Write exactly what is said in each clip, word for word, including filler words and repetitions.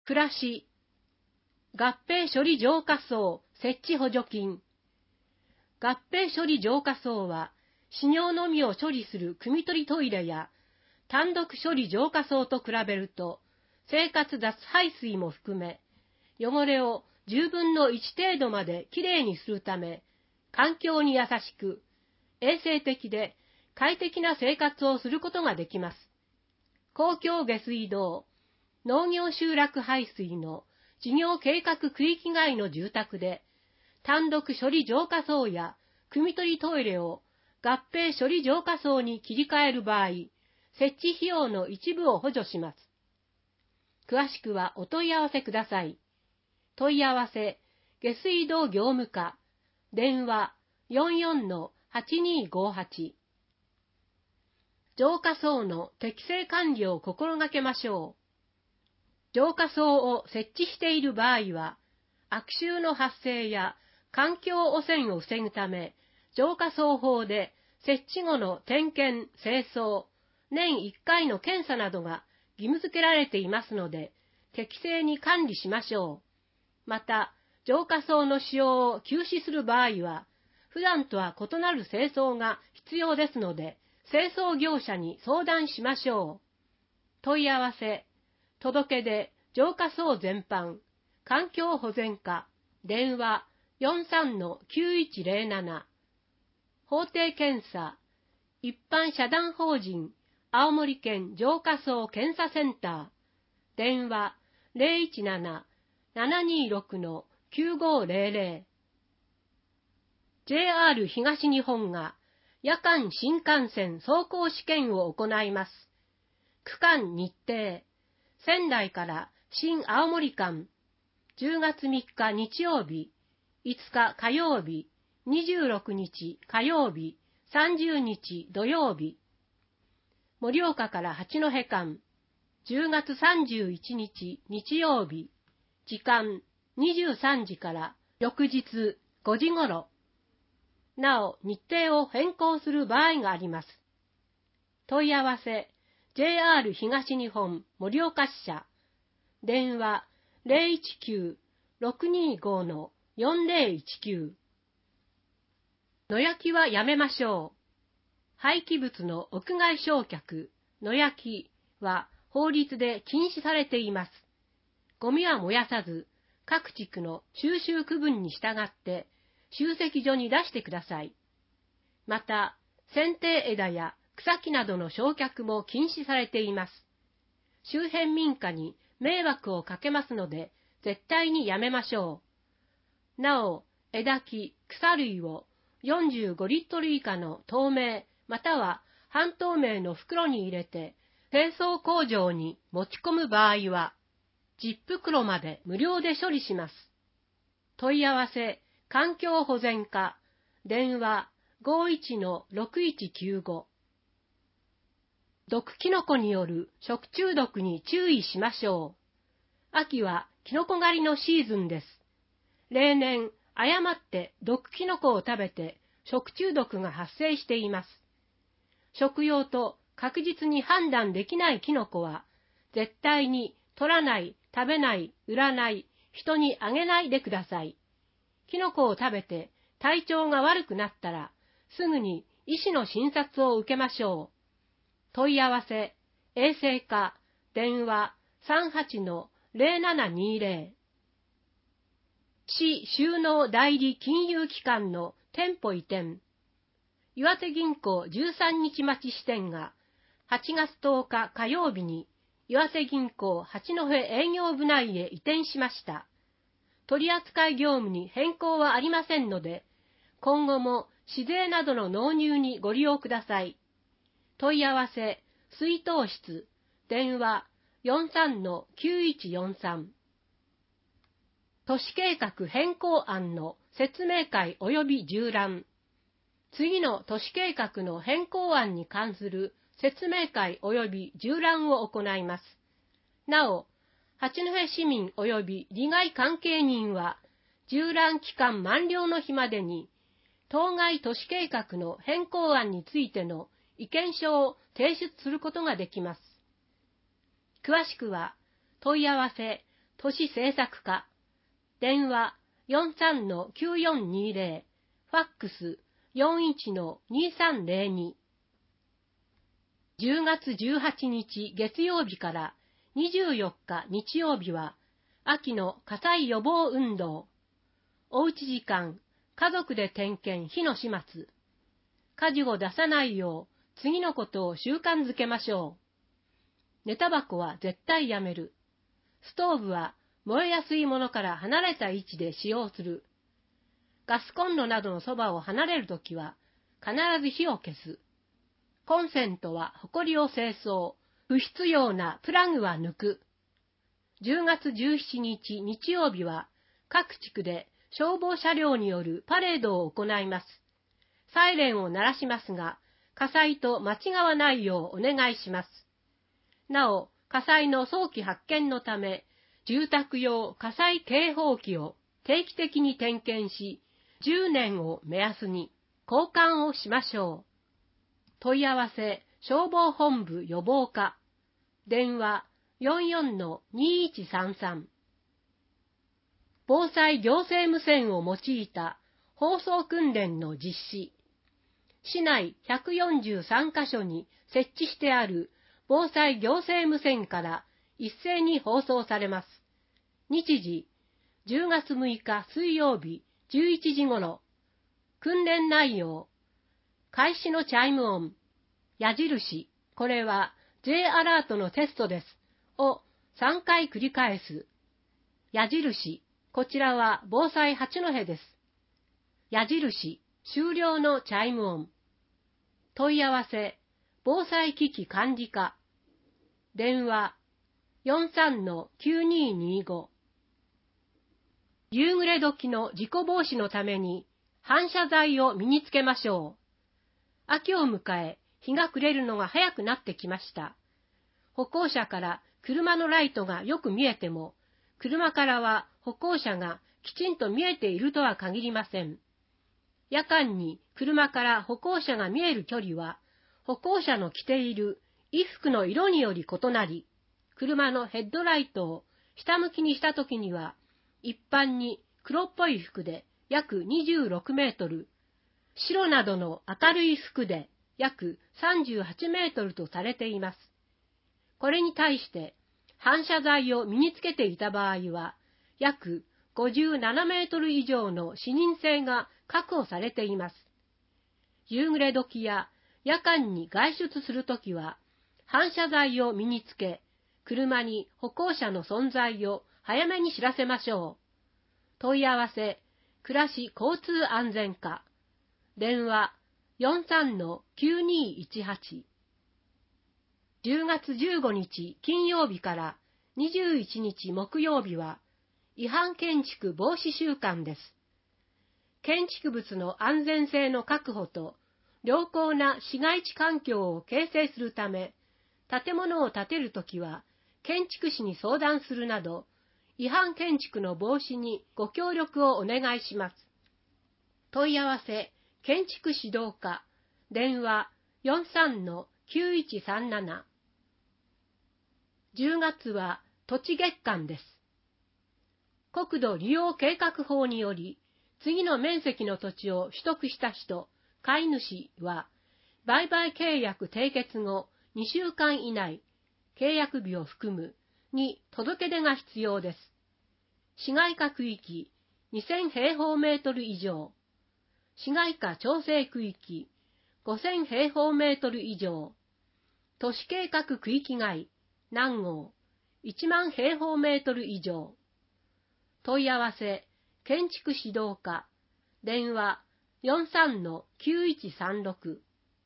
暮らし、合併処理浄化槽設置補助金。合併処理浄化槽は、死尿のみを処理する汲み取りトイレや、単独処理浄化槽と比べると、生活雑排水も含め、汚れをじゅうぶんのいち程度まできれいにするため、環境に優しく、衛生的で快適な生活をすることができます。公共下水道、農業集落排水の事業計画区域外の住宅で、単独処理浄化槽や汲み取りトイレを合併処理浄化槽に切り替える場合、設置費用の一部を補助します。詳しくはお問い合わせください。問い合わせ、下水道業務課、電話 よんよんのはちにーごはち。浄化槽の適正管理を心がけましょう。浄化槽を設置している場合は、悪臭の発生や環境汚染を防ぐため、浄化槽法で設置後の点検、清掃、年いっかいの検査などが義務付けられていますので、適正に管理しましょう。また、浄化槽の使用を休止する場合は、普段とは異なる清掃が必要ですので、清掃業者に相談しましょう。問い合わせ、届け出、浄化槽全般、環境保全課、電話 よんさんのきゅういちゼロなな。法定検査、一般社団法人、青森県浄化槽検査センター、電話 ゼロいちなな ななにーろくのきゅうごゼロゼロ。ジェイアール 東日本が夜間新幹線走行試験を行います。区間日程、仙台から新青森間、じゅうがつみっか日曜日、いつか火曜日、にじゅうろくにち火曜日、さんじゅうにち土曜日。盛岡から八戸間、じゅうがつさんじゅういちにち日曜日、時間にじゅうさんじから翌日ごじ頃。なお、日程を変更する場合があります。問い合わせ、ジェイアール 東日本盛岡支社、電話 ゼロいちきゅう ろくにーご のよんゼロいちきゅう。野焼きはやめましょう。廃棄物の屋外焼却、野焼きは法律で禁止されています。ゴミは燃やさず、各地区の収集区分に従って集積所に出してください。また、剪定枝や草木などの焼却も禁止されています。周辺民家に迷惑をかけますので、絶対にやめましょう。なお、枝木、草類をよんじゅうごリットル以下の透明または半透明の袋に入れて、清掃工場に持ち込む場合は、じゅっ袋まで無料で処理します。問い合わせ、環境保全課、電話 ごいちのろくいちきゅうご。毒キノコによる食中毒に注意しましょう。秋はキノコ狩りのシーズンです。例年、誤って毒キノコを食べて食中毒が発生しています。食用と確実に判断できないキノコは、絶対に取らない、食べない、売らない、人にあげないでください。キノコを食べて体調が悪くなったら、すぐに医師の診察を受けましょう。問い合わせ、衛生課、電話 さんはちのゼロななにゼロ。市収納代理金融機関の店舗移転。岩手銀行じゅうさんにち待ち支店がはちがつとおか火曜日に岩手銀行八戸営業部内へ移転しました。取扱業務に変更はありませんので、今後も市税などの納入にご利用ください。問い合わせ、出納室、電話 よんさんのきゅういちよんさん。都市計画変更案の説明会及び縦覧。次の都市計画の変更案に関する説明会及び縦覧を行います。なお、八戸市民及び利害関係人は、縦覧期間満了の日までに、当該都市計画の変更案についての意見書を提出することができます。詳しくは、問い合わせ、 都市政策課。電話 よんさんのきゅうよんにゼロ、ファックス よんいちのにさんゼロに。じゅうがつじゅうはちにち月曜日からにじゅうよっか日曜日は、秋の火災予防運動。おうち時間、家族で点検火の始末。火事を出さないよう、次のことを習慣づけましょう。寝タバコは絶対やめる。ストーブは燃えやすいものから離れた位置で使用する。ガスコンロなどのそばを離れるときは、必ず火を消す。コンセントはホコリを清掃。不必要なプラグは抜く。じゅうがつじゅうしちにち日曜日は、各地区で消防車両によるパレードを行います。サイレンを鳴らしますが、火災と間違わないようお願いします。なお、火災の早期発見のため、住宅用火災警報器を定期的に点検し、じゅうねんを目安に交換をしましょう。問い合わせ消防本部予防課。電話 よんよんのにいちさんさん。防災行政無線を用いた放送訓練の実施。市内ひゃくよんじゅうさんかしょに設置してある防災行政無線から一斉に放送されます。日時、じゅうがつむいか水曜日じゅういちじごろ。訓練内容。開始のチャイム音。矢印、これは J アラートのテストです。をさんかい繰り返す。矢印、こちらは防災八戸です。矢印、終了のチャイム音。問い合わせ、防災機器管理課。電話、よんさんのきゅうににご。夕暮れ時の事故防止のために反射材を身につけましょう。秋を迎え、日が暮れるのが早くなってきました。歩行者から車のライトがよく見えても、車からは歩行者がきちんと見えているとは限りません。夜間に車から歩行者が見える距離は、歩行者の着ている衣服の色により異なり、車のヘッドライトを下向きにしたときには、一般に黒っぽい服で約にじゅうろくメートル、白などの明るい服で約さんじゅうはちメートルとされています。これに対して反射材を身につけていた場合は、約ごじゅうななメートル以上の視認性が確保されています。夕暮れ時や夜間に外出するときは、反射材を身につけ、車に歩行者の存在を早めに知らせましょう。問い合わせ、暮らし交通安全課。電話 よんさんのきゅうにいちはち。じゅうがつじゅうごにち金曜日からにじゅういちにち木曜日は違反建築防止週間です。建築物の安全性の確保と良好な市街地環境を形成するため、建物を建てるときは建築士に相談するなど、違反建築の防止にご協力をお願いします。問い合わせ、建築指導課、電話 よんさんのきゅういちさんなな。じゅうがつは土地月間です。国土利用計画法により、次の面積の土地を取得した人、買い主は、売買契約締結後にしゅうかん以内、契約日を含むに届け出が必要です。市街化区域にせんへいほうメートル以上、市街化調整区域ごせんへいほうメートル以上、都市計画区域外何号いちまんへいほうメートル以上。問い合わせ、建築指導課、電話 よんさんのきゅういちさんろく。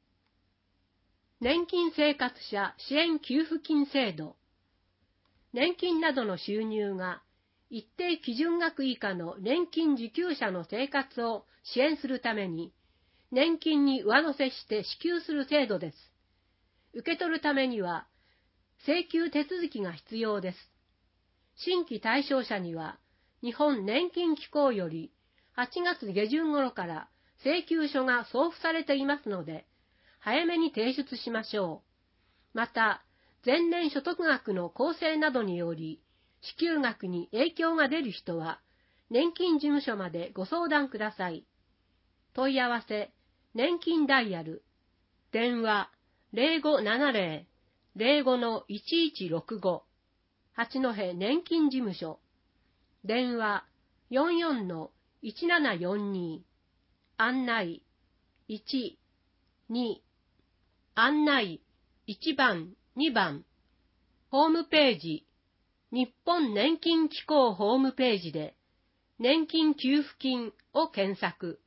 年金生活者支援給付金制度。年金などの収入が一定基準額以下の年金受給者の生活を支援するために、年金に上乗せして支給する制度です。受け取るためには、請求手続きが必要です。新規対象者には、日本年金機構よりはちがつげじゅん頃から請求書が送付されていますので、早めに提出しましょう。また、前年所得額の構成などにより、 支給額に影響が出る人は、年金事務所までご相談ください。問い合わせ、年金ダイヤル、電話 ゼロごななゼロ ゼロごのいちいちろくご、八戸年金事務所、電話 よんよんのいちななよんに、案内いち、に、案内いちばん、にばん、ホームページ、日本年金機構ホームページで、年金給付金を検索。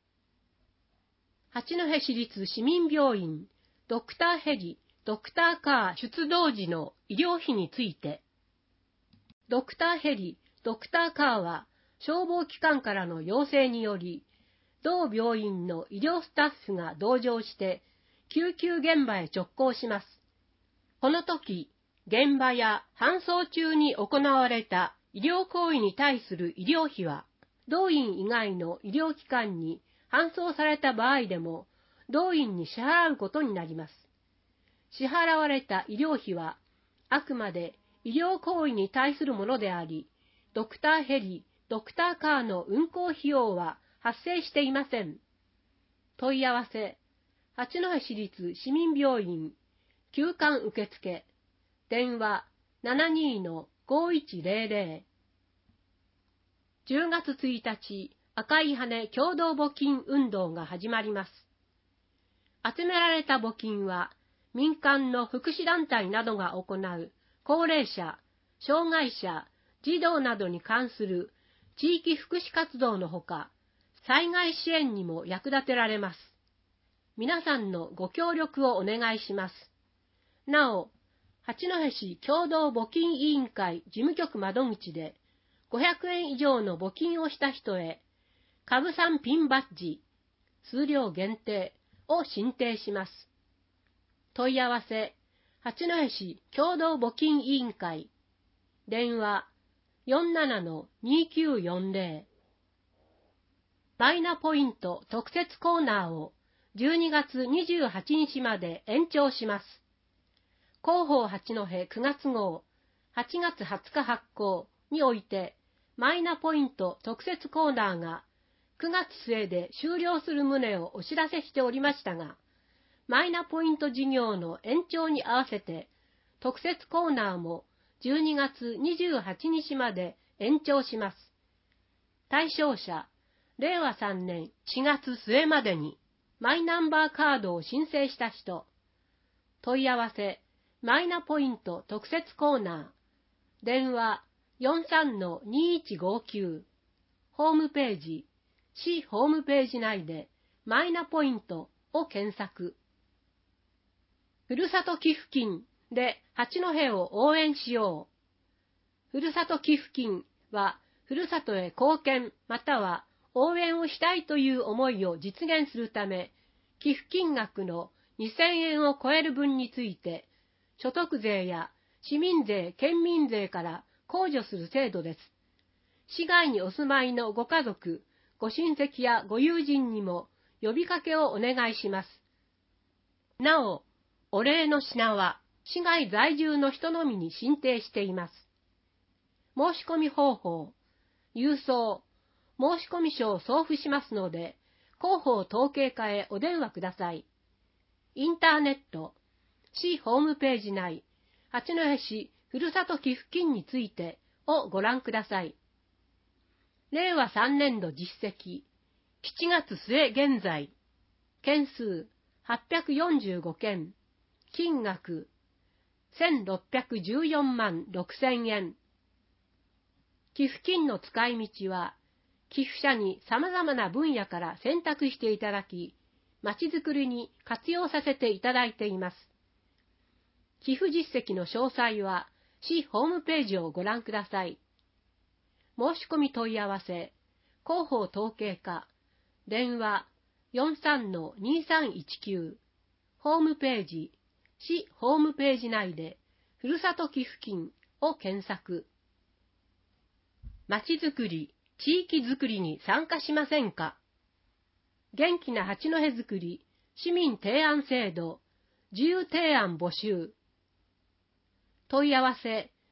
八戸市立市民病院、ドクターヘリ、ドクターカー出動時の医療費について。ドクターヘリ、ドクターカーは消防機関からの要請により、同病院の医療スタッフが同乗して救急現場へ直行します。この時、現場や搬送中に行われた医療行為に対する医療費は、同院以外の医療機関に搬送された場合でも、同院に支払うことになります。支払われた医療費は、あくまで医療行為に対するものであり、ドクターヘリ、ドクターカーの運行費用は発生していません。問い合わせ、八戸市立市民病院、急患受付、電話 ななにのごいちゼロゼロ。じゅうがつついたち、赤い羽共同募金運動が始まります。集められた募金は、民間の福祉団体などが行う高齢者、障害者、児童などに関する地域福祉活動のほか、災害支援にも役立てられます。皆さんのご協力をお願いします。なお、八戸市共同募金委員会事務局窓口でごひゃくえん以上の募金をした人へ、株産ピンバッジ、数量限定を進呈します。問い合わせ、八戸市共同募金委員会、電話 よんななのにきゅうよんゼロ。マイナポイント特設コーナーをじゅうにがつにじゅうはちにちまで延長します。広報八戸くがつ号、はちがつはつか発行において、マイナポイント特設コーナーがくがつ末で終了する旨をお知らせしておりましたが、マイナポイント事業の延長に合わせて、特設コーナーもじゅうにがつにじゅうはちにちまで延長します。対象者、れいわさんねんしがつ末までにマイナンバーカードを申請した人、問い合わせ、マイナポイント特設コーナー、電話 よんさんのにいちごきゅう、ホームページ、市ホームページ内でマイナポイントを検索。ふるさと寄付金で八戸を応援しよう。ふるさと寄付金は、ふるさとへ貢献または応援をしたいという思いを実現するため、寄付金額のにせんえんを超える分について、所得税や市民税、県民税から控除する制度です。市外にお住まいのご家族、ご親戚やご友人にも呼びかけをお願いします。なお、お礼の品は市外在住の人のみに申請しています。申し込み方法、郵送、申込書を送付しますので、広報統計課へお電話ください。インターネット、市ホームページ内、八戸市ふるさと寄付金についてをご覧ください。れいわさんねんど実績、しちがつ末現在、件数はっぴゃくよんじゅうごけん、金額せんろっぴゃくじゅうよんまんろくせんえん。寄付金の使い道は、寄付者に様々な分野から選択していただき、まちづくりに活用させていただいています。寄付実績の詳細は、市ホームページをご覧ください。申し込み問い合わせ、広報統計課、電話 よんさんのにさんいちきゅう、ホームページ、市ホームページ内で、ふるさと寄付金を検索。まちづくり、地域づくりに参加しませんか？元気な八戸づくり、市民提案制度、自由提案募集。問い合わせ、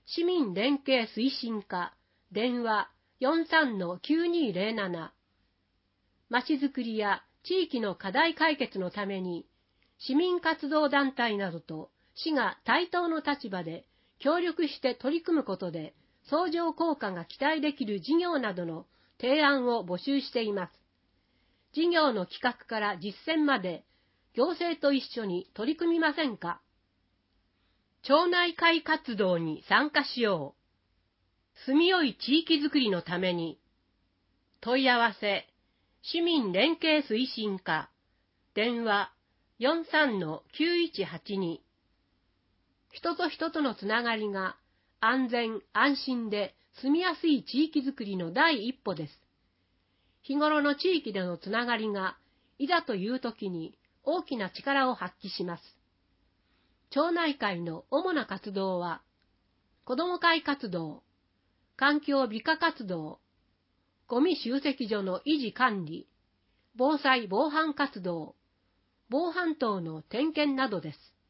市民連携推進課、電話 よんさんのきゅうにーぜろなな。まちづくりや地域の課題解決のために、市民活動団体などと市が対等の立場で協力して取り組むことで、相乗効果が期待できる事業などの提案を募集しています。事業の企画から実践まで、行政と一緒に取り組みませんか？町内会活動に参加しよう。住みよい地域づくりのために。問い合わせ、市民連携推進課、電話 よんさんのきゅういちはちに。人と人とのつながりが安全・安心で住みやすい地域づくりの第一歩です。日頃の地域でのつながりが、いざという時に大きな力を発揮します。町内会の主な活動は、子ども会活動、環境美化活動、ゴミ集積所の維持管理、防災防犯活動、防犯灯の点検などです。